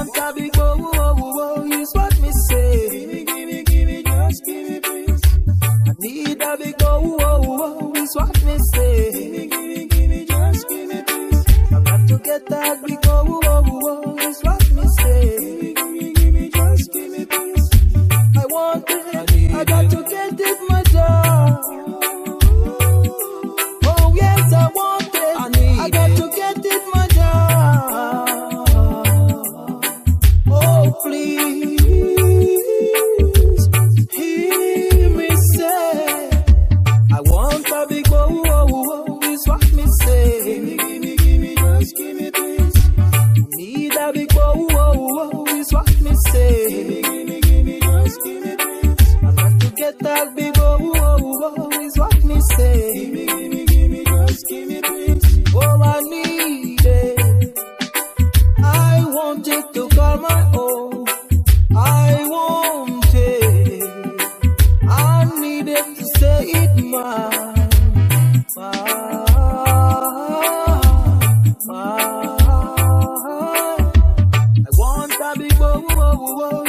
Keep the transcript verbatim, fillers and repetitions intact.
want a big oh, oh, oh, is what me say. Gimme, gimme, gimme, just gimme, please. I need a big oh, oh, oh, is what me say. Gimme, gimme, gimme, just gimme, please. I got to get that big oh, oh, oh, is what me say. Gimme, gimme, gimme, just gimme, please. I want it, I, need I got it. To get it, my dog. Oh yes, I want it, I, need I got it. To get it, my dog. Oh please, hear me say, I want a big oh, oh, oh, is what me say. Gimme, gimme, gimme, just gimme, please. Need a big oh, oh, oh, is what me say. Gimme, gimme, gimme, just gimme, please. I got to get that big oh, oh, oh, is what me say. Gimme, gimme, gimme, just gimme, please. Oh, I need it. I want it to call my own. I want it. I need it to say it mine. Mine. Mine. I want a big oh, oh, oh.